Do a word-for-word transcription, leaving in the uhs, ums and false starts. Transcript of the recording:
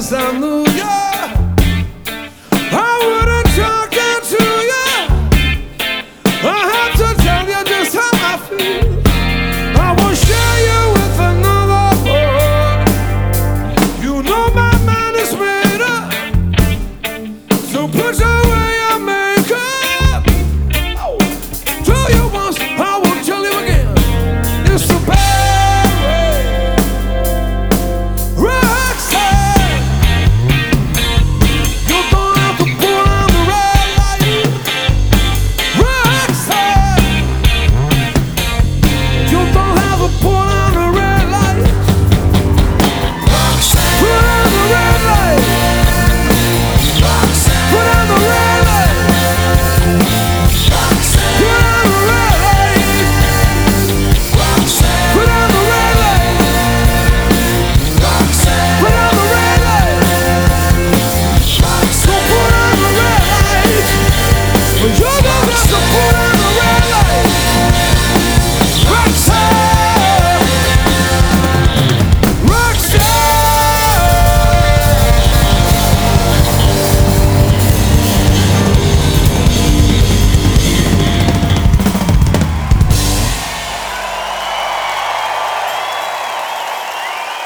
unless I knew you. I wouldn't talk to you. I have to tell you just how I feel. I will share you with another boy. You know my mind is made up, so put your